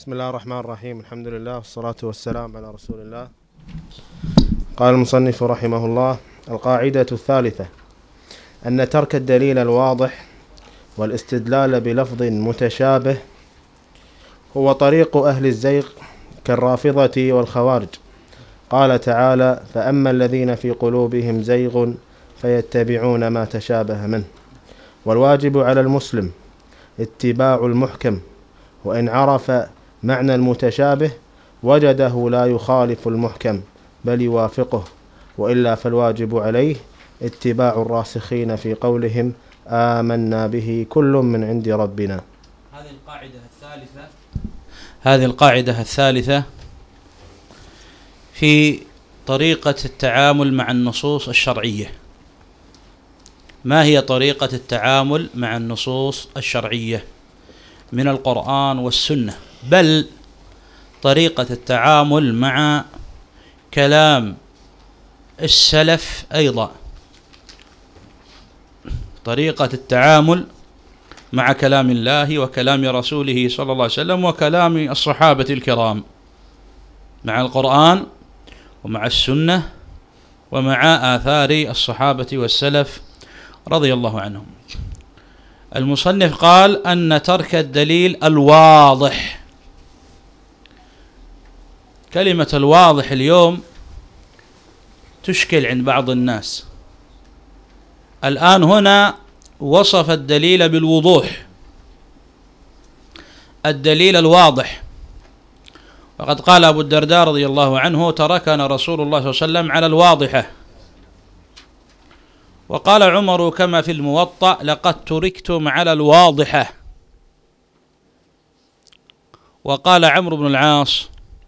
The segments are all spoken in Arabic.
بسم الله الرحمن الرحيم. الحمد لله والصلاة والسلام على رسول الله. قال المصنف رحمه الله: القاعدة الثالثة أن ترك الدليل الواضح والاستدلال بلفظ متشابه هو طريق أهل الزيغ كالرافضة والخوارج. قال تعالى: فأما الذين في قلوبهم زيغ فيتبعون ما تشابه منه. والواجب على المسلم اتباع المحكم، وإن عرف معنى المتشابه وجده لا يخالف المحكم بل يوافقه، وإلا فالواجب عليه اتباع الراسخين في قولهم آمنا به كل من عند ربنا. هذه القاعدة الثالثة في طريقة التعامل مع النصوص الشرعية. ما هي طريقة التعامل مع النصوص الشرعية من القرآن والسنة، بل طريقة التعامل مع كلام السلف أيضا، طريقة التعامل مع كلام الله وكلام رسوله صلى الله عليه وسلم وكلام الصحابة الكرام، مع القرآن ومع السنة ومع آثار الصحابة والسلف رضي الله عنهم. المصنف قال أن ترك الدليل الواضح. كلمة الواضح اليوم تشكل عند بعض الناس. الآن هنا وصف الدليل بالوضوح، الدليل الواضح. وقد قال أبو الدرداء رضي الله عنه: تركنا رسول الله صلى الله عليه وسلم على الواضحة. وقال عمر كما في الموطأ: لقد تركتم على الواضحة. وقال عمرو بن العاص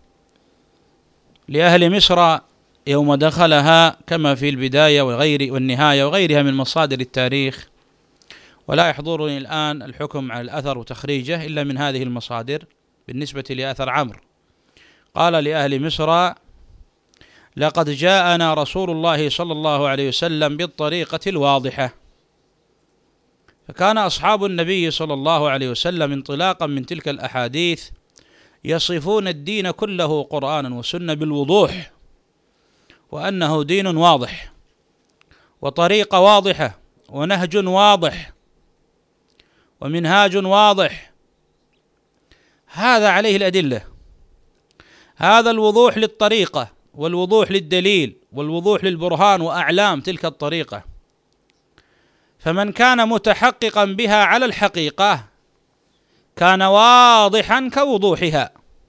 لأهل مصر يوم دخلها كما في البداية والنهاية وغيرها من مصادر التاريخ، ولا يحضرني الآن الحكم على الأثر وتخريجه إلا من هذه المصادر بالنسبة لأثر عمرو. قال لأهل مصر: لقد جاءنا رسول الله صلى الله عليه وسلم بالطريقة الواضحة. فكان أصحاب النبي صلى الله عليه وسلم انطلاقا من تلك الأحاديث يصفون الدين كله قرآنا وسنة بالوضوح، وأنه دين واضح وطريقة واضحة ونهج واضح ومنهاج واضح. هذا عليه الأدلة، هذا الوضوح للطريقة والوضوح للدليل والوضوح للبرهان وأعلام تلك الطريقة. فمن كان متحققا بها على الحقيقة كان واضحا كوضوحها.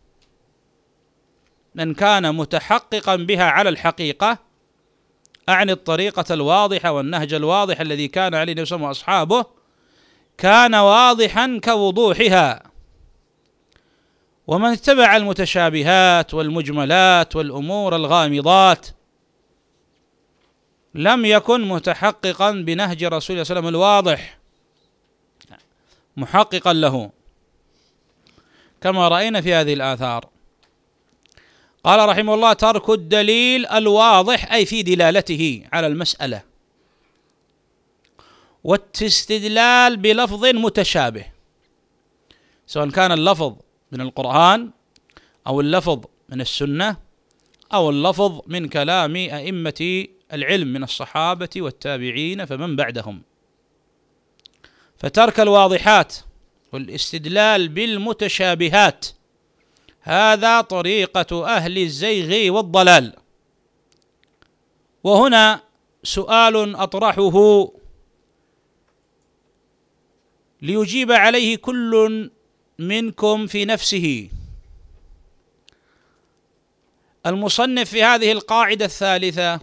من كان متحققا بها على الحقيقة، أعني الطريقة الواضحة والنهج الواضح الذي كان عليه النبي صلى الله عليه وسلم وأصحابه، كان واضحا كوضوحها. ومن اتبع المتشابهات والمجملات والأمور الغامضات لم يكن متحققا بنهج رسول الله صلى الله عليه وسلم الواضح محققا له، كما رأينا في هذه الآثار. قال رحمه الله: ترك الدليل الواضح أي في دلالته على المسألة، والاستدلال بلفظ متشابه، سواء كان اللفظ من القرآن أو اللفظ من السنة أو اللفظ من كلام أئمة العلم من الصحابة والتابعين فمن بعدهم. فترك الواضحات والاستدلال بالمتشابهات هذا طريقة أهل الزيغ والضلال. وهنا سؤال أطرحه ليجيب عليه كل منكم في نفسه. المصنف في هذه القاعدة الثالثة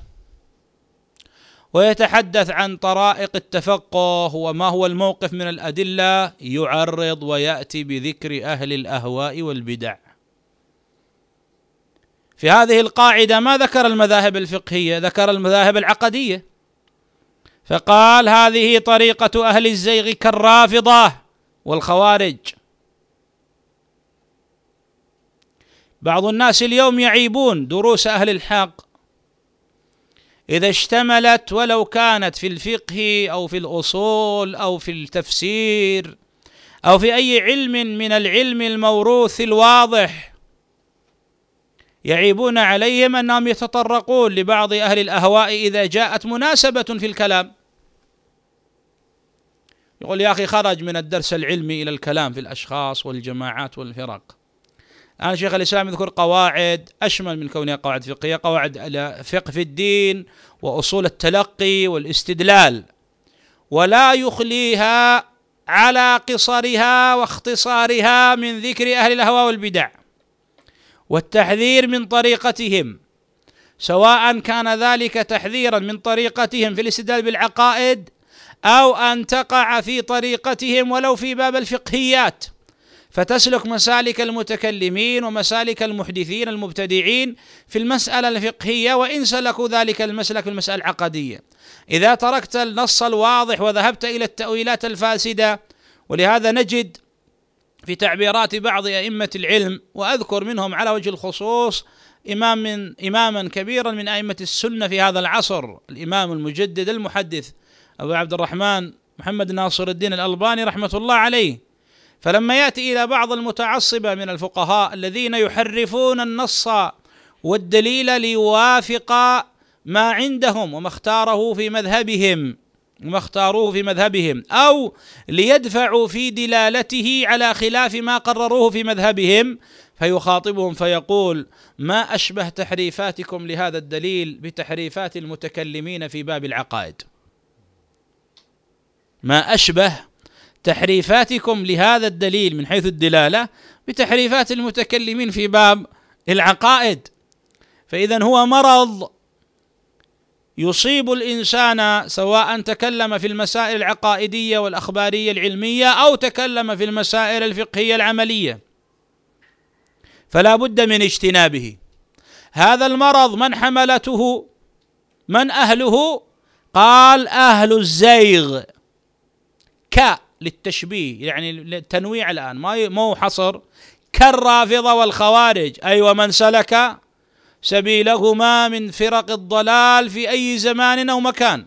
ويتحدث عن طرائق التفقه وما هو الموقف من الأدلة، يعرض ويأتي بذكر أهل الأهواء والبدع. في هذه القاعدة ما ذكر المذاهب الفقهية، ذكر المذاهب العقدية، فقال: هذه طريقة أهل الزيغ كالرافضة والخوارج. بعض الناس اليوم يعيبون دروس أهل الحق إذا اشتملت ولو كانت في الفقه أو في الأصول أو في التفسير أو في أي علم من العلم الموروث الواضح، يعيبون عليهم أنهم يتطرقون لبعض أهل الأهواء إذا جاءت مناسبة في الكلام. يقول يا أخي خرج من الدرس العلمي إلى الكلام في الأشخاص والجماعات والفرق. الآن شيخ الإسلام يذكر قواعد أشمل من كونها قواعد فقهية، قواعد فقه في الدين وأصول التلقي والاستدلال، ولا يخليها على قصرها واختصارها من ذكر أهل الأهواء والبدع والتحذير من طريقتهم، سواء كان ذلك تحذيرا من طريقتهم في الاستدلال بالعقائد أو أن تقع في طريقتهم ولو في باب الفقهيات، فتسلك مسالك المتكلمين ومسالك المحدثين المبتدعين في المسألة الفقهية، وإن سلكوا ذلك المسلك في المسألة العقدية. إذا تركت النص الواضح وذهبت إلى التأويلات الفاسدة، ولهذا نجد في تعبيرات بعض أئمة العلم، وأذكر منهم على وجه الخصوص إماما كبيرا من أئمة السنة في هذا العصر، الإمام المجدد المحدث أبو عبد الرحمن محمد ناصر الدين الألباني رحمة الله عليه، فلما يأتي إلى بعض المتعصبة من الفقهاء الذين يحرفون النص والدليل ليوافق ما عندهم وما اختاروه في مذهبهم أو ليدفعوا في دلالته على خلاف ما قرروه في مذهبهم، فيخاطبهم فيقول: ما أشبه تحريفاتكم لهذا الدليل بتحريفات المتكلمين في باب العقائد. ما أشبه تحريفاتكم لهذا الدليل من حيث الدلالة بتحريفات المتكلمين في باب العقائد. فإذا هو مرض يصيب الإنسان سواء تكلم في المسائل العقائدية والأخبارية العلمية أو تكلم في المسائل الفقهية العملية، فلا بد من اجتنابه. هذا المرض من حملته؟ من أهله؟ قال: أهل الزيغ، للتشبيه، يعني التنويع الآن ما هو حصر، كالرافضة والخوارج، أي ومن سلك سبيلهما من فرق الضلال في أي زمان أو مكان.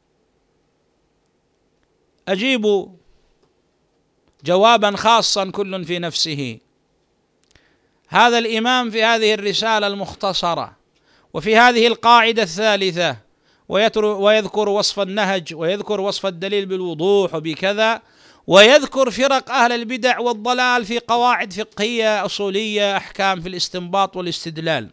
أجيب جوابا خاصا كل في نفسه. هذا الإمام في هذه الرسالة المختصرة وفي هذه القاعدة الثالثة ويذكر وصف النهج ويذكر وصف الدليل بالوضوح وبكذا، ويذكر فرق أهل البدع والضلال في قواعد فقهية أصولية، أحكام في الاستنباط والاستدلال.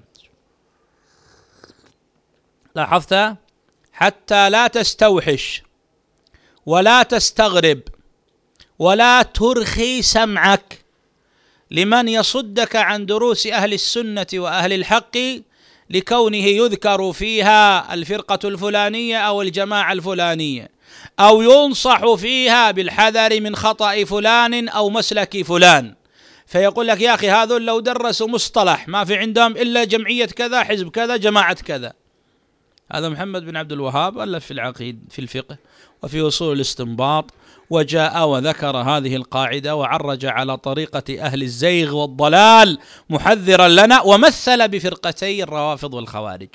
لاحظت؟ حتى لا تستوحش ولا تستغرب ولا ترخي سمعك لمن يصدك عن دروس أهل السنة وأهل الحق لكونه يذكر فيها الفرقة الفلانية أو الجماعة الفلانية، أو ينصح فيها بالحذر من خطأ فلان أو مسلك فلان، فيقول لك: يا أخي هذول لو درسوا مصطلح ما في عندهم إلا جمعية كذا، حزب كذا، جماعة كذا. هذا محمد بن عبد الوهاب ألف في العقيدة في الفقه وفي أصول الاستنباط، وجاء وذكر هذه القاعدة وعرج على طريقة أهل الزيغ والضلال محذرا لنا، ومثل بفرقتي الروافض والخوارج.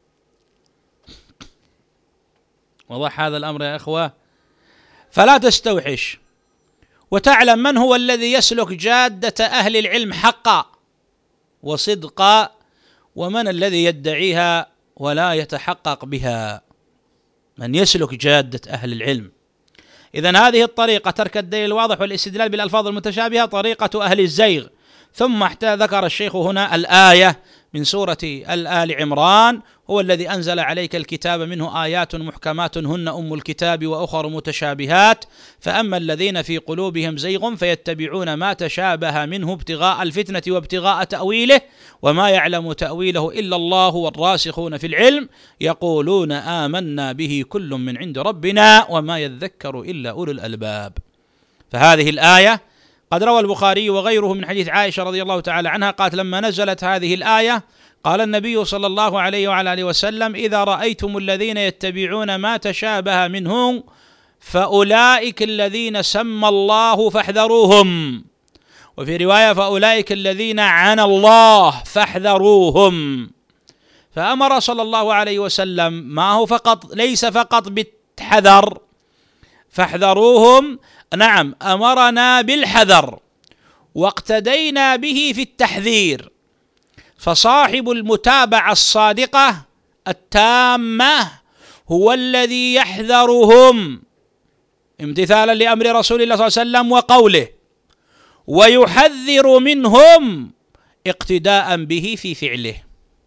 وضح هذا الأمر يا إخوة؟ فلا تستوحش، وتعلم من هو الذي يسلك جادة أهل العلم حقا وصدقا، ومن الذي يدعيها ولا يتحقق بها. من يسلك جادة أهل العلم. إذن هذه الطريقة، ترك الدليل الواضح والاستدلال بالألفاظ المتشابهة، طريقة أهل الزيغ. ثم ذكر الشيخ هنا الآية من سورة آل عمران: هو الذي أنزل عليك الكتاب منه آيات محكمات هن أم الكتاب وأخر متشابهات، فأما الذين في قلوبهم زيغ فيتبعون ما تشابه منه ابتغاء الفتنة وابتغاء تأويله وما يعلم تأويله إلا الله والراسخون في العلم يقولون آمنا به كل من عند ربنا وما يذكر إلا أولو الألباب. فهذه الآية قد روى البخاري وغيره من حديث عائشة رضي الله تعالى عنها قالت: لما نزلت هذه الآية قال النبي صلى الله عليه وعلى آله وسلم: إذا رأيتم الذين يتبعون ما تشابه منه فأولئك الذين سمى الله فاحذروهم، وفي رواية: فأولئك الذين عنى الله فاحذروهم. فأمر صلى الله عليه وسلم ما هو فقط، ليس فقط بالحذر، فاحذروهم نعم أمرنا بالحذر واقتدينا به في التحذير، فصاحب المتابعة الصادقة التامة هو الذي يحذرهم امتثالا لأمر رسول الله صلى الله عليه وسلم وقوله، ويحذر منهم اقتداء به في فعله،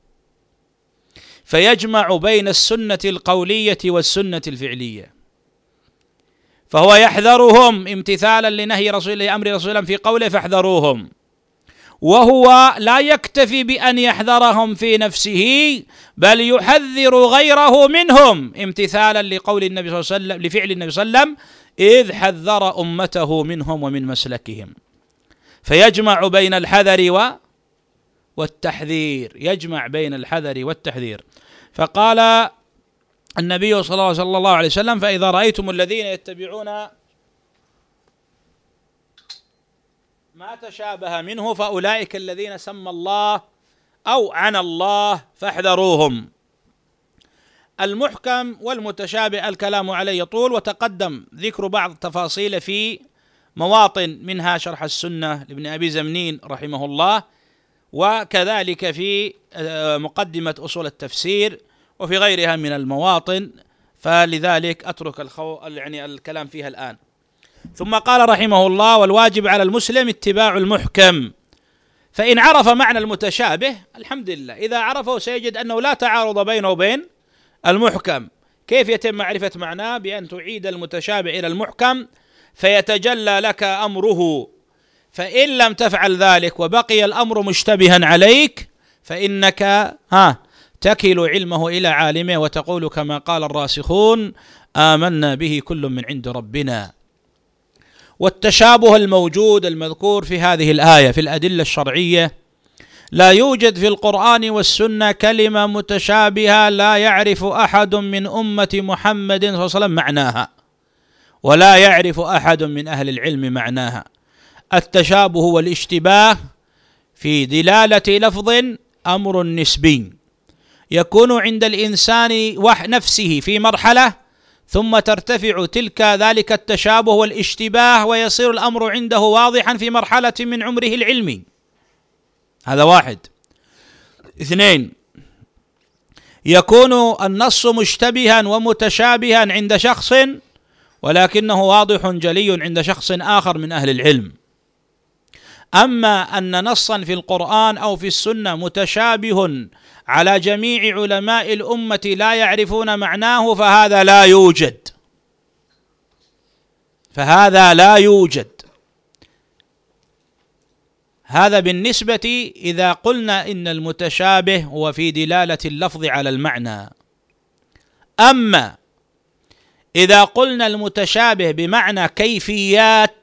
فيجمع بين السنة القولية والسنة الفعلية. فهو يحذرهم امتثالا لنهي رسول الله أمر رسول الله في قوله فاحذروهم، وهو لا يكتفي بأن يحذرهم في نفسه، بل يحذر غيره منهم امتثالا لقول النبي صلى الله عليه وسلم لفعل النبي صلى الله عليه وسلم إذ حذر أمته منهم ومن مسلكهم. فيجمع بين الحذر والتحذير، يجمع بين الحذر والتحذير. فقال النبي صلى الله عليه وسلم: فإذا رأيتم الذين يتبعون ما تشابه منه فأولئك الذين سمى الله أو عنى الله فاحذروهم. المحكم والمتشابه الكلام عليه طول، وتقدم ذكر بعض التفاصيل في مواطن، منها شرح السنة لابن أبي زمنين رحمه الله، وكذلك في مقدمة أصول التفسير وفي غيرها من المواطن، فلذلك أترك الكلام فيها الآن. ثم قال رحمه الله: والواجب على المسلم اتباع المحكم، فإن عرف معنى المتشابه الحمد لله، إذا عرفه سيجد أنه لا تعارض بينه وبين المحكم. كيف يتم معرفة معناه؟ بأن تعيد المتشابه إلى المحكم فيتجلى لك أمره، فإن لم تفعل ذلك وبقي الأمر مشتبها عليك فإنك تكل علمه إلى عالمه وتقول كما قال الراسخون: آمنا به كل من عند ربنا. والتشابه الموجود المذكور في هذه الآية في الأدلة الشرعية، لا يوجد في القرآن والسنة كلمة متشابهة لا يعرف أحد من أمة محمد صلى الله عليه وسلم معناها، ولا يعرف أحد من أهل العلم معناها. التشابه والاشتباه في دلالة لفظ أمر نسبي، يكون عند الإنسان نفسه في مرحلة، ثم ترتفع ذلك التشابه والاشتباه ويصير الأمر عنده واضحا في مرحلة من عمره العلمي. هذا واحد. اثنين، يكون النص مشتبها ومتشابها عند شخص ولكنه واضح جلي عند شخص آخر من أهل العلم. أما أن نصا في القرآن أو في السنة متشابه على جميع علماء الأمة لا يعرفون معناه فهذا لا يوجد. هذا بالنسبة إذا قلنا إن المتشابه هو في دلالة اللفظ على المعنى. أما إذا قلنا المتشابه بمعنى كيفيات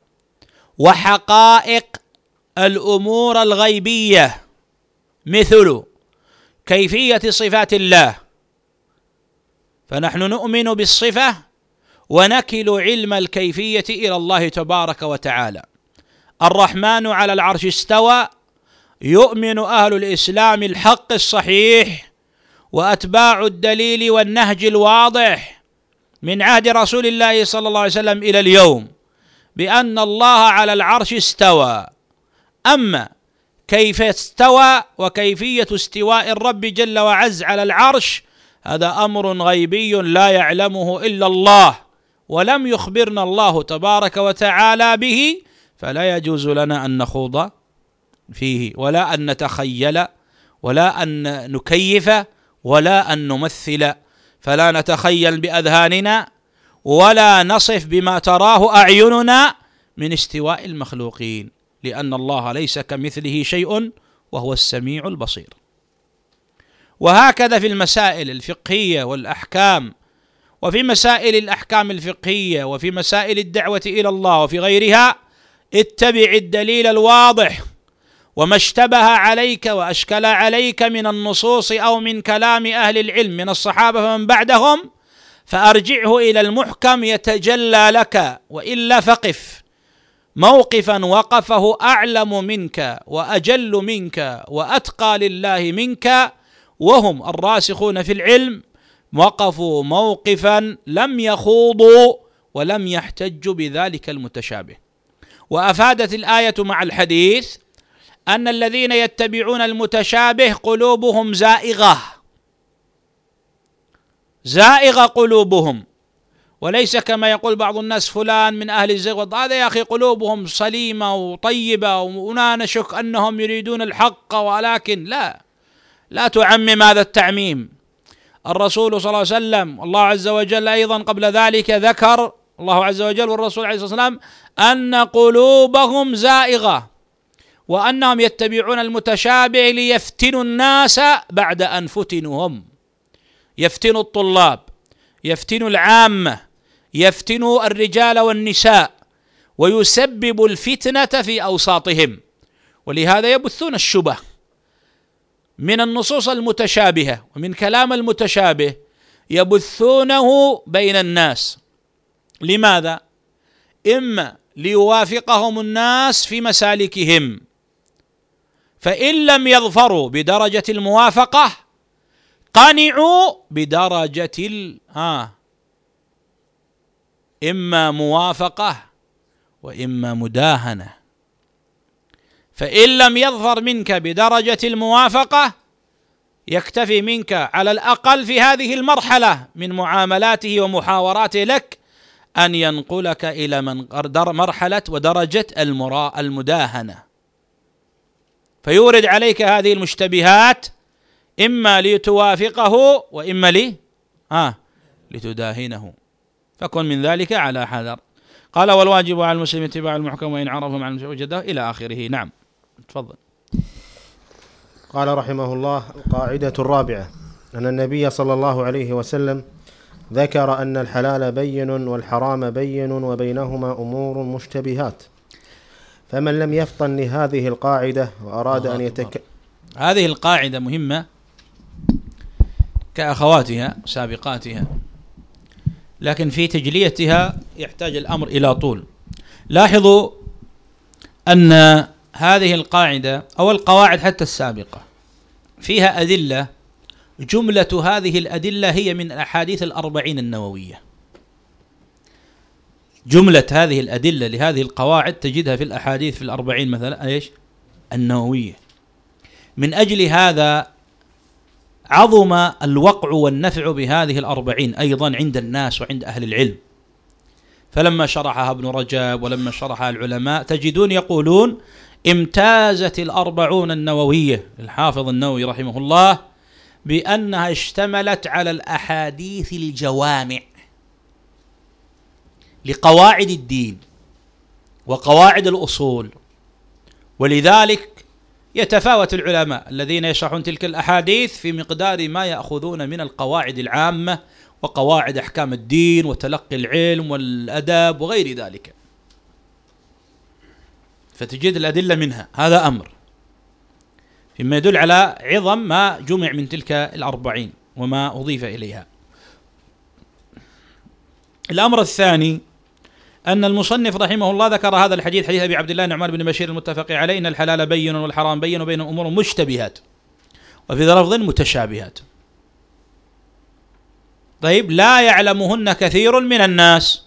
وحقائق الأمور الغيبية، مثل كيفية صفات الله، فنحن نؤمن بالصفة ونكل علم الكيفية إلى الله تبارك وتعالى. الرحمن على العرش استوى، يؤمن أهل الإسلام الحق الصحيح وأتباع الدليل والنهج الواضح من عهد رسول الله صلى الله عليه وسلم إلى اليوم بأن الله على العرش استوى. أما كيف استوى وكيفية استواء الرب جل وعز على العرش هذا أمر غيبي لا يعلمه إلا الله، ولم يخبرنا الله تبارك وتعالى به، فلا يجوز لنا أن نخوض فيه ولا أن نتخيل ولا أن نكيف ولا أن نمثل، فلا نتخيل بأذهاننا ولا نصف بما تراه أعيننا من استواء المخلوقين، لأن الله ليس كمثله شيء وهو السميع البصير. وهكذا في المسائل الفقهية والأحكام، وفي مسائل الأحكام الفقهية وفي مسائل الدعوة إلى الله وفي غيرها، اتبع الدليل الواضح، وما اشتبه عليك وأشكل عليك من النصوص أو من كلام أهل العلم من الصحابة ومن بعدهم فأرجعه إلى المحكم يتجلى لك، وإلا فقف موقفا وقفه أعلم منك وأجل منك وأتقى لله منك وهم الراسخون في العلم، وقفوا موقفا لم يخوضوا ولم يحتجوا بذلك المتشابه. وأفادت الآية مع الحديث أن الذين يتبعون المتشابه قلوبهم زائغة قلوبهم، وليس كما يقول بعض الناس فلان من أهل الزيغ، هذا يا أخي قلوبهم سليمة وطيبة ولا نشك أنهم يريدون الحق، ولكن لا تعمم هذا التعميم. الرسول صلى الله عليه وسلم الله عز وجل أيضا قبل ذلك ذكر الله عز وجل والرسول عليه الصلاة والسلام أن قلوبهم زائغة، وأنهم يتبعون المتشابه ليفتنوا الناس بعد أن فتنوا هم، يفتنوا الطلاب، يفتنوا العامة، يفتنوا الرجال والنساء، ويسبب الفتنة في أوساطهم. ولهذا يبثون الشبه من النصوص المتشابهة ومن كلام المتشابه، يبثونه بين الناس. لماذا؟ إما ليوافقهم الناس في مسالكهم، فإن لم يظفروا بدرجة الموافقة قنعوا بدرجة إما موافقة وإما مداهنة. فإن لم يظفر منك بدرجة الموافقة يكتفي منك على الأقل في هذه المرحلة من معاملاته ومحاوراته لك أن ينقلك إلى مرحلة ودرجة المداهنة، فيورد عليك هذه المشتبهات إما لتوافقه وإما لتداهنه، فكن من ذلك على حذر. قال والواجب على المسلم اتباع المحكم وإن عرف مع وجده إلى آخره. نعم تفضل. قال رحمه الله: القاعدة الرابعة أن النبي صلى الله عليه وسلم ذكر أن الحلال بين والحرام بين وبينهما أمور مشتبهات، فمن لم يفطن لهذه القاعدة وأراد أن هذه القاعدة مهمة كأخواتها سابقاتها، لكن في تجليتها يحتاج الأمر إلى طول. لاحظوا أن هذه القاعدة أو القواعد حتى السابقة فيها أدلة، جملة هذه الأدلة هي من الأحاديث 40 النووية. جملة هذه الأدلة لهذه القواعد تجدها في الأحاديث في 40 مثلا النووية. من أجل هذا عظم الوقع والنفع بهذه 40 أيضا عند الناس وعند أهل العلم. فلما شرحها ابن رجب ولما شرحها العلماء تجدون يقولون امتازت 40 النووية الحافظ النووي رحمه الله بأنها اشتملت على الأحاديث الجوامع لقواعد الدين وقواعد الأصول. ولذلك يتفاوت العلماء الذين يشرحون تلك الأحاديث في مقدار ما يأخذون من القواعد العامة وقواعد أحكام الدين وتلقي العلم والأدب وغير ذلك، فتجد الأدلة منها. هذا أمر فيما يدل على عظم ما جمع من تلك 40 وما أضيف إليها. الأمر الثاني أن المصنف رحمه الله ذكر هذا الحديث، حديث أبي عبد الله النعمان بن بشير المتفق عليه: إن الحلال بين والحرام بين وبين أمور مشتبهات وفي لفظ متشابهات. طيب، لا يعلمهن كثير من الناس،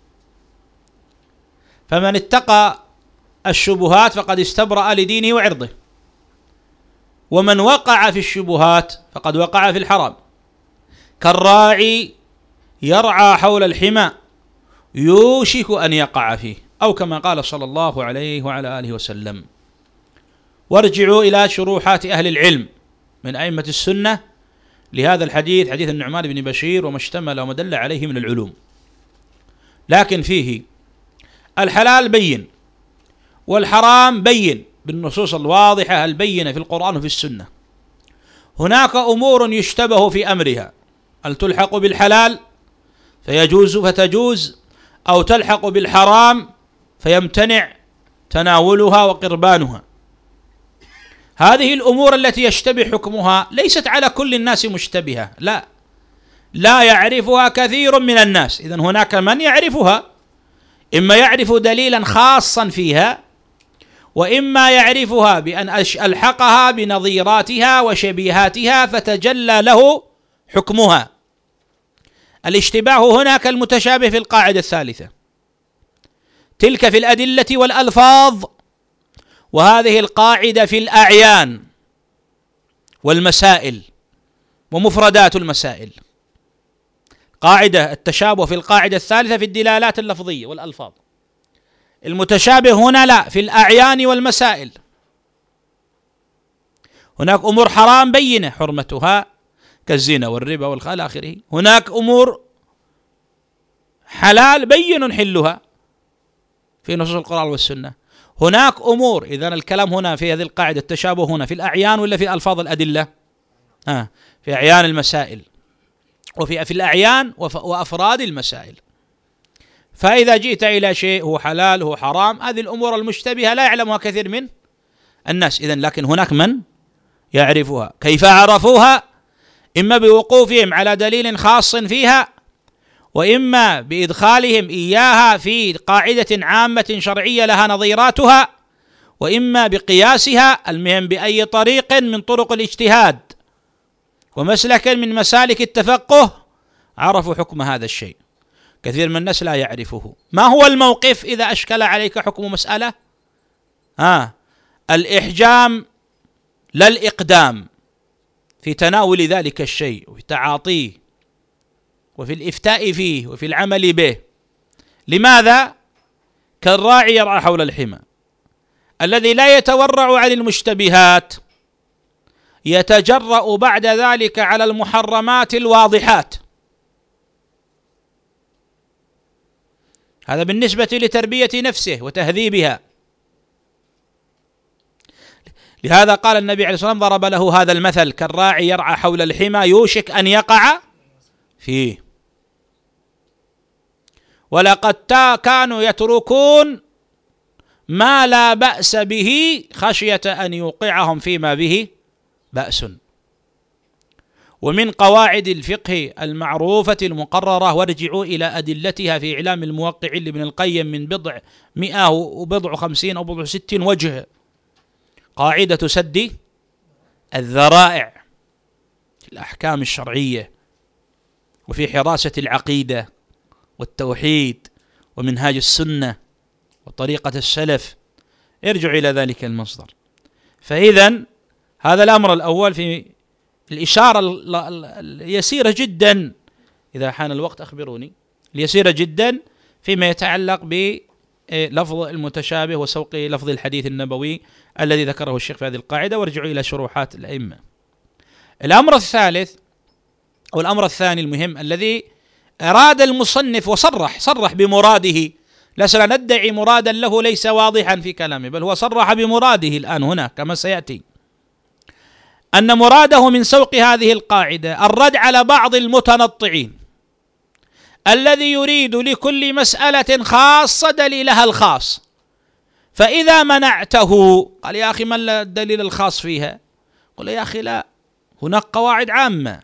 فمن اتقى الشبهات فقد استبرأ لدينه وعرضه، ومن وقع في الشبهات فقد وقع في الحرام، كالراعي يرعى حول الحمى يوشك أن يقع فيه، أو كما قال صلى الله عليه وعلى آله وسلم. وارجعوا إلى شروحات أهل العلم من أئمة السنة لهذا الحديث، حديث النعمان بن بشير، وما اشتمل وما دل عليه من العلوم. لكن فيه الحلال بين والحرام بين بالنصوص الواضحة البينة في القرآن وفي السنة. هناك أمور يشتبه في أمرها، هل تلحق بالحلال فيجوز فتجوز، أو تلحق بالحرام فيمتنع تناولها وقربانها. هذه الأمور التي يشتبه حكمها ليست على كل الناس مشتبهة، لا يعرفها كثير من الناس. إذن هناك من يعرفها، إما يعرف دليلا خاصا فيها، وإما يعرفها بأن ألحقها بنظيراتها وشبيهاتها فتجلى له حكمها. الاشتباه هنا كالمتشابه في القاعدة الثالثة، تلك في الأدلة والألفاظ، وهذه القاعدة في الأعيان والمسائل ومفردات المسائل. قاعدة التشابه في القاعدة الثالثة في الدلالات اللفظية والألفاظ، المتشابه هنا لا، في الأعيان والمسائل. هناك أمور حرام بينة حرمتها كالزنا والربا والخل آخره، هناك أمور حلال بين حلها في نصوص القرآن والسنة، هناك أمور. إذن الكلام هنا في هذه القاعدة التشابه هنا في الأعيان ولا في ألفاظ الأدلة؟ في أعيان المسائل، وفي الأعيان وأفراد المسائل. فإذا جئت إلى شيء هو حلال هو حرام، هذه الأمور المشتبهة لا يعلمها كثير من الناس. إذن لكن هناك من يعرفها. كيف عرفوها؟ إما بوقوفهم على دليل خاص فيها، وإما بإدخالهم إياها في قاعدة عامة شرعية لها نظيراتها، وإما بقياسها، المهم بأي طريق من طرق الاجتهاد ومسلك من مسالك التفقه عرفوا حكم هذا الشيء. كثير من الناس لا يعرفه. ما هو الموقف إذا أشكل عليك حكم مسألة؟ الإحجام لا الإقدام في تناول ذلك الشيء وفي تعاطيه وفي الإفتاء فيه وفي العمل به. لماذا؟ كالراعي يرعى حول الحمى، الذي لا يتورع عن المشتبهات يتجرأ بعد ذلك على المحرمات الواضحات. هذا بالنسبة لتربية نفسه وتهذيبها. لهذا قال النبي عليه الصلاة والسلام ضرب له هذا المثل: كالراعي يرعى حول الحمى يوشك أن يقع فيه. ولقد كانوا يتركون ما لا بأس به خشية أن يوقعهم فيما به بأس. ومن قواعد الفقه المعروفة المقررة، وارجعوا إلى أدلتها في إعلام الموقع لابن القيم من 150 أو 60 وجه، قاعدة سد الذرائع في الأحكام الشرعية وفي حراسة العقيدة والتوحيد ومنهاج السنة وطريقة السلف. ارجعوا إلى ذلك المصدر. فإذا هذا الأمر الأول في الإشارة اليسيرة جدا، إذا حان الوقت أخبروني، اليسيرة جدا فيما يتعلق بلفظ المتشابه وسوق لفظ الحديث النبوي الذي ذكره الشيخ في هذه القاعدة، وارجعوا إلى شروحات الأئمة. الأمر الثالث أو الأمر الثاني المهم الذي أراد المصنف وصرح بمراده، لسنا ندعي مرادا له ليس واضحا في كلامه، بل هو صرح بمراده الآن هنا كما سيأتي، أن مراده من سوق هذه القاعدة الرد على بعض المتنطعين الذي يريد لكل مسألة خاصة دليلها الخاص، فإذا منعته قال يا أخي ما الدليل الخاص فيها؟ قل يا أخي لا، هناك قواعد عامة،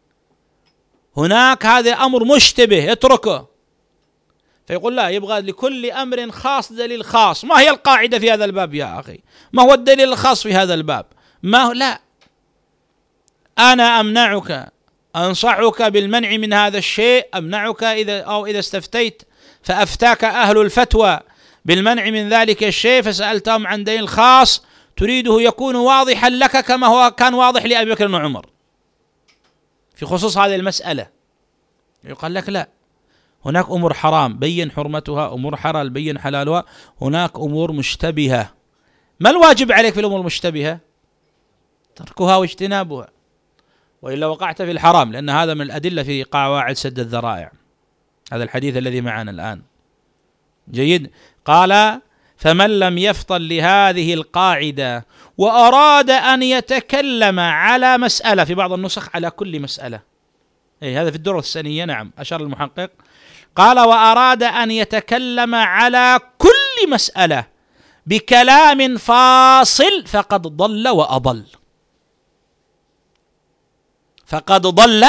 هناك هذا أمر مشتبه اتركه. فيقول لا، يبغى لكل أمر خاص دليل خاص. ما هي القاعدة في هذا الباب يا أخي؟ ما هو الدليل الخاص في هذا الباب؟ ما هو؟ لا، أنا أمنعك، أنصحك بالمنع من هذا الشيء، أمنعك إذا استفتيت فأفتاك أهل الفتوى بالمنع من ذلك الشيء فسألتهم عن دليل خاص تريده يكون واضحا لك كما هو كان واضح لأبي بكر وعمر في خصوص هذه المسألة. يقال لك لا، هناك أمور حرام بين حرمتها، أمور حلال بين حلالها، هناك أمور مشتبهة. ما الواجب عليك في الأمور المشتبهة؟ تركها واجتنابها، وإلا وقعت في الحرام، لأن هذا من الأدلة في قواعد سد الذرائع، هذا الحديث الذي معنا الآن. جيد. قال فمن لم يفطن لهذه القاعدة وأراد أن يتكلم على مسألة، في بعض النسخ على كل مسألة، هذا في الدرة الثانية، نعم أشار المحقق، قال وأراد أن يتكلم على كل مسألة بكلام فاصل فقد ضل وأضل. فقد ضل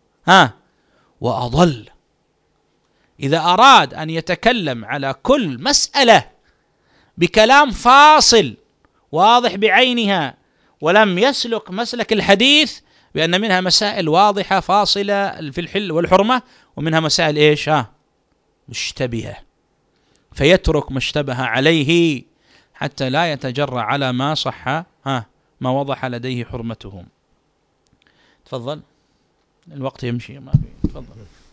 وأضل. إذا أراد أن يتكلم على كل مسألة بكلام فاصل واضح بعينها، ولم يسلك مسلك الحديث بأن منها مسائل واضحة فاصلة في الحل والحرمة، ومنها مسائل إيش مشتبهة، فيترك ما اشتبه عليه حتى لا يتجرأ على ما صح ما وضح لديه حرمته. تفضل، الوقت يمشي ما في. تفضل.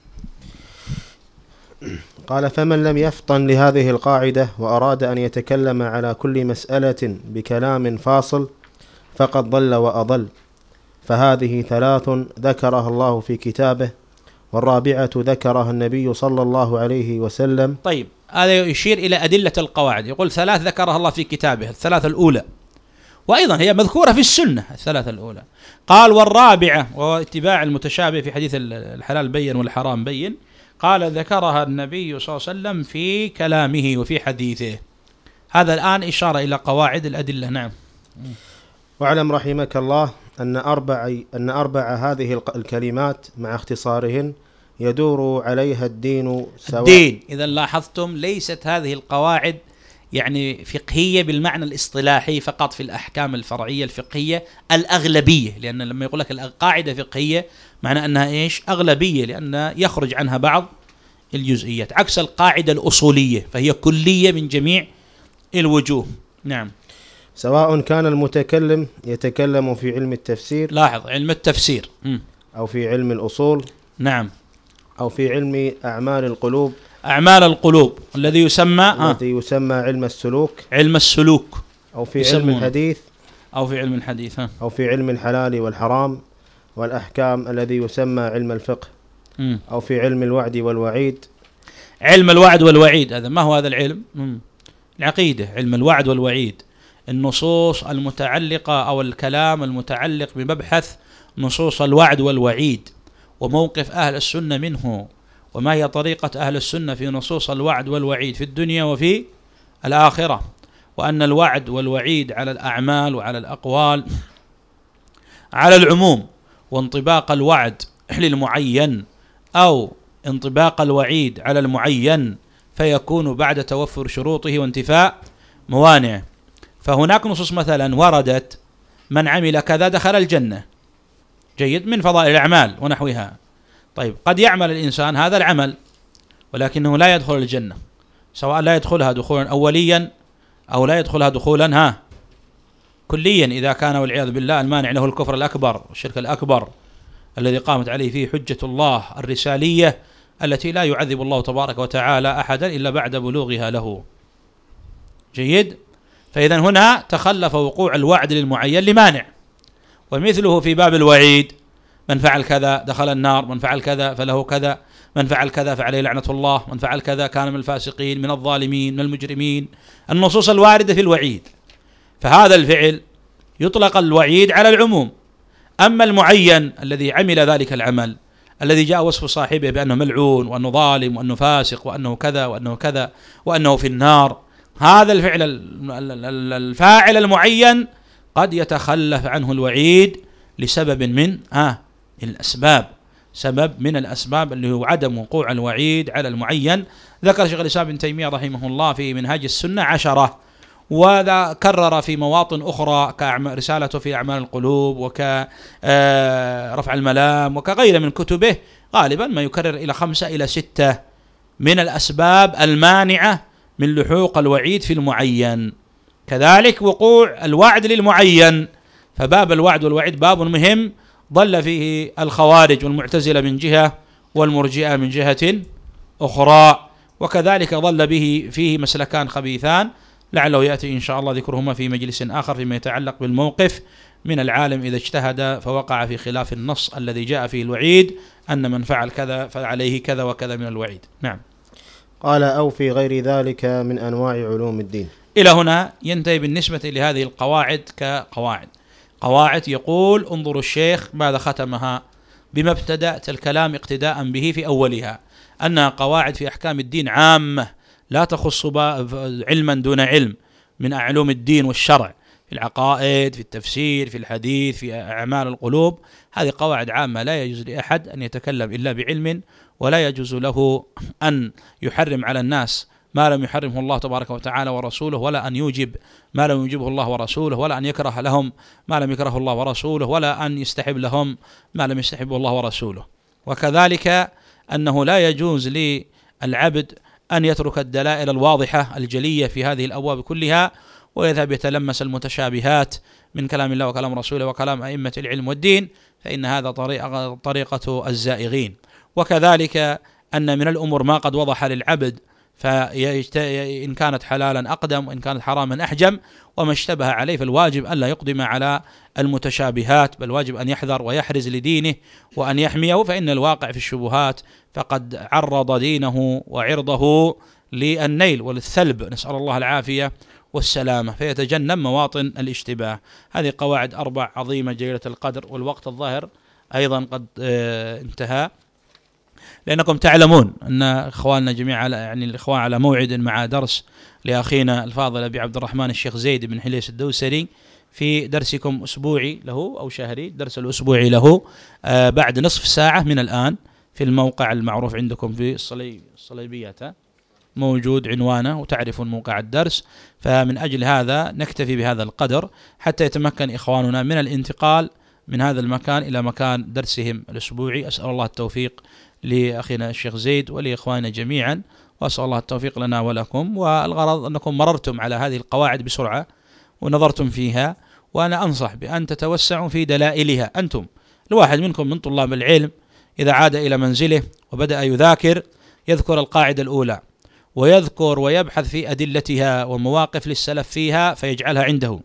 قال: فمن لم يفطن لهذه القاعدة وأراد أن يتكلم على كل مسألة بكلام فاصل فقد ضل وأضل، فهذه 3 ذكرها الله في كتابه، والرابعة ذكرها النبي صلى الله عليه وسلم. طيب، هذا يشير إلى أدلة القواعد، يقول 3 ذكرها الله في كتابه، 3 الأولى، وأيضا هي مذكورة في السنة 3 الأولى. قال: والرابعة، واتباع المتشابه في حديث الحلال بين والحرام بين، قال: ذكرها النبي صلى الله عليه وسلم في كلامه وفي حديثه. هذا الآن إشارة إلى قواعد الأدلة. نعم. واعلم رحمك الله أن أربع هذه الكلمات مع اختصارهن يدور عليها الدين سواء. الدين، إذا لاحظتم ليست هذه القواعد يعني فقهية بالمعنى الاصطلاحي فقط في الأحكام الفرعية الفقهية الأغلبية، لأن لما يقول لك القاعدة فقهية معنى أنها إيش؟ أغلبية، لأن يخرج عنها بعض الجزئيات، عكس القاعدة الأصولية فهي كلية من جميع الوجوه. نعم. سواء كان المتكلم يتكلم في علم التفسير، لاحظ علم التفسير، أو في علم الأصول، نعم، أو في علم أعمال القلوب، أعمال القلوب الذي يسمى علم السلوك، علم السلوك، أو في علم الحديث، أو في علم الحديث، أو في علم الحلال والحرام والأحكام الذي يسمى علم الفقه، أو في علم الوعد والوعيد. علم الوعد والوعيد هذا ما هو هذا العلم؟ العقيدة، علم الوعد والوعيد، النصوص المتعلقة أو الكلام المتعلق بمبحث نصوص الوعد والوعيد، وموقف أهل السنة منه، وما هي طريقة أهل السنة في نصوص الوعد والوعيد في الدنيا وفي الآخرة، وأن الوعد والوعيد على الأعمال وعلى الأقوال على العموم، وانطباق الوعد للمعين أو انطباق الوعيد على المعين فيكون بعد توفر شروطه وانتفاء موانعه. فهناك نصوص مثلا وردت: من عمل كذا دخل الجنة، جيد، من فضائل الأعمال ونحوها. طيب، قد يعمل الإنسان هذا العمل ولكنه لا يدخل الجنة، سواء لا يدخلها دخولا أوليا أو لا يدخلها دخولا كليا، إذا كان والعياذ بالله المانع له الكفر الأكبر والشرك الأكبر الذي قامت عليه فيه حجة الله الرسالية التي لا يعذب الله تبارك وتعالى أحدا إلا بعد بلوغها له. جيد. فإذا هنا تخلف وقوع الوعد للمعين لمانع، ومثله في باب الوعيد: من فعل كذا دخل النار، من فعل كذا فله كذا، من فعل كذا فعليه لعنة الله، من فعل كذا كان من الفاسقين من الظالمين من المجرمين، النصوص الواردة في الوعيد. فهذا الفعل يطلق الوعيد على العموم. أما المعين الذي عمل ذلك العمل الذي جاء وصف صاحبه بأنه ملعون وأنه ظالم وأنه فاسق وأنه كذا وأنه كذا وأنه في النار، هذا الفعل الفاعل المعين قد يتخلف عنه الوعيد لسبب من الأسباب، سبب من الأسباب اللي هو عدم وقوع الوعيد على المعين. ذكر شيخ الإسلام ابن تيمية رحمه الله في منهاج السنة 10، وذا كرر في مواطن أخرى كرسالته في أعمال القلوب وكرفع الملام وكغير من كتبه، غالبا ما يكرر إلى 5 إلى 6 من الأسباب المانعة من لحوق الوعيد في المعين. كذلك وقوع الوعد للمعين، فباب الوعد والوعيد باب مهم ضل فيه الخوارج والمعتزلة من جهة والمرجئة من جهة أخرى، وكذلك ضل به فيه مسلكان خبيثان لعله يأتي إن شاء الله ذكرهما في مجلس آخر فيما يتعلق بالموقف من العالم إذا اجتهد فوقع في خلاف النص الذي جاء فيه الوعيد أن من فعل كذا فعليه كذا وكذا من الوعيد. نعم. قال: أو في غير ذلك من أنواع علوم الدين. إلى هنا ينتهي بالنسبة لهذه القواعد قواعد يقول انظروا الشيخ ماذا ختمها بما ابتدأت الكلام اقتداء به في أولها، أنها قواعد في أحكام الدين عامة لا تخص علما دون علم من علوم الدين والشرع، في العقائد، في التفسير، في الحديث، في أعمال القلوب. هذه قواعد عامة لا يجوز لأحد أن يتكلم إلا بعلم، ولا يجوز له أن يحرم على الناس ما لم يحرمه الله تبارك وتعالى ورسوله، ولا أن يوجب ما لم يوجبه الله ورسوله، ولا أن يكره لهم ما لم يكره الله ورسوله، ولا أن يستحب لهم ما لم يستحبه الله ورسوله. وكذلك أنه لا يجوز للعبد أن يترك الدلائل الواضحة الجلية في هذه الأبواب كلها ويذهب يتلمس المتشابهات من كلام الله وكلام رسوله وكلام أئمة العلم والدين، فإن هذا طريقة الزائغين. وكذلك أن من الأمور ما قد وضح للعبد، فإن كانت حلالا أقدم وإن كانت حراما أحجم، وما اشتبه عليه فالواجب أن لا يقدم على المتشابهات، بل واجب أن يحذر ويحرز لدينه وأن يحميه، فإن الواقع في الشبهات فقد عرض دينه وعرضه للنيل وللثلب، نسأل الله العافية والسلامة، فيتجنب مواطن الاشتباه. هذه قواعد 4 عظيمة جليلة القدر، والوقت الظاهر أيضا قد انتهى، لأنكم تعلمون أن إخواننا جميعا يعني الإخوان على موعد مع درس لأخينا الفاضل أبي عبد الرحمن الشيخ زيد بن حليس الدوسري في درسكم أسبوعي له أو شهري، درس الأسبوعي له بعد نصف ساعة من الآن في الموقع المعروف عندكم في الصليبيات، موجود عنوانه وتعرفون موقع الدرس. فمن أجل هذا نكتفي بهذا القدر حتى يتمكن إخواننا من الانتقال من هذا المكان إلى مكان درسهم الأسبوعي. أسأل الله التوفيق لأخينا الشيخ زيد ولإخواننا جميعا، وأسأل الله التوفيق لنا ولكم. والغرض أنكم مررتم على هذه القواعد بسرعة ونظرتم فيها، وأنا أنصح بأن تتوسعوا في دلائلها. أنتم الواحد منكم من طلاب العلم إذا عاد إلى منزله وبدأ يذكر القاعدة الأولى ويذكر ويبحث في أدلتها ومواقف للسلف فيها فيجعلها عنده،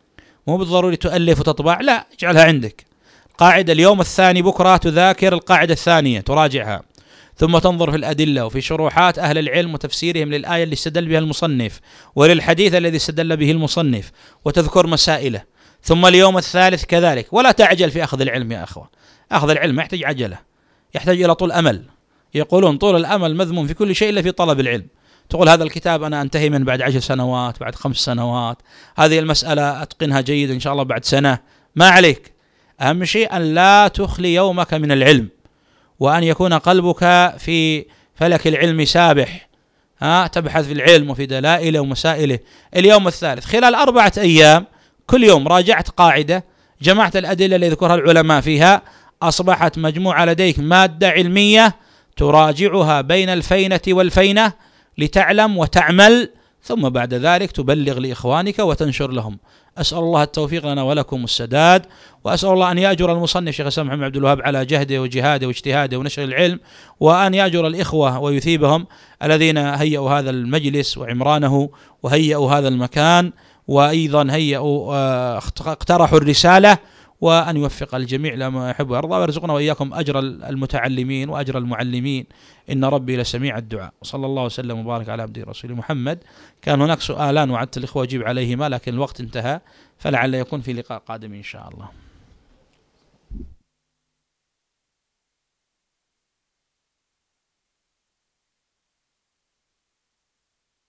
مو بالضروري تؤلف وتطبع، لا، اجعلها عندك. قاعدة اليوم الثاني بكرة تذاكر القاعدة الثانية تراجعها، ثم تنظر في الأدلة وفي شروحات أهل العلم وتفسيرهم للآية اللي استدل بها المصنف وللحديث الذي استدل به المصنف وتذكر مسائله، ثم اليوم الثالث كذلك. ولا تعجل في أخذ العلم يا أخوة، أخذ العلم ما يحتاج عجلة، يحتاج إلى طول أمل. يقولون طول الأمل مذموم في كل شيء إلا في طلب العلم. تقول هذا الكتاب أنا أنتهي من بعد 10 سنوات، بعد 5 سنوات، هذه المسألة أتقنها جيد إن شاء الله بعد سنة، ما عليك. أهم شيء أن لا تخلي يومك من العلم، وأن يكون قلبك في فلك العلم سابح، تبحث في العلم وفي دلائله ومسائله. اليوم الثالث خلال 4 أيام كل يوم راجعت قاعدة، جمعت الأدلة اللي ذكرها العلماء فيها، أصبحت مجموعة لديك مادة علمية تراجعها بين الفينة والفينة لتعلم وتعمل، ثم بعد ذلك تبلغ لإخوانك وتنشر لهم. أسأل الله التوفيق لنا ولكم السداد، وأسأل الله أن يأجر المصنف شيخ الإسلام محمد عبد الوهاب على جهده وجهاده واجتهاده ونشر العلم، وأن يأجر الإخوة ويثيبهم الذين هيئوا هذا المجلس وعمرانه وهيئوا هذا المكان، وأيضا اقترحوا الرسالة، وأن يوفق الجميع لما يحب ويرضى، ويرزقنا وإياكم أجر المتعلمين وأجر المعلمين، إن ربي لسميع الدعاء. صلى الله وسلم وبارك على عبده رسول محمد. كان هناك سؤالان وعدت الإخوة أجيب عليهما لكن الوقت انتهى، فلعل يكون في لقاء قادم إن شاء الله.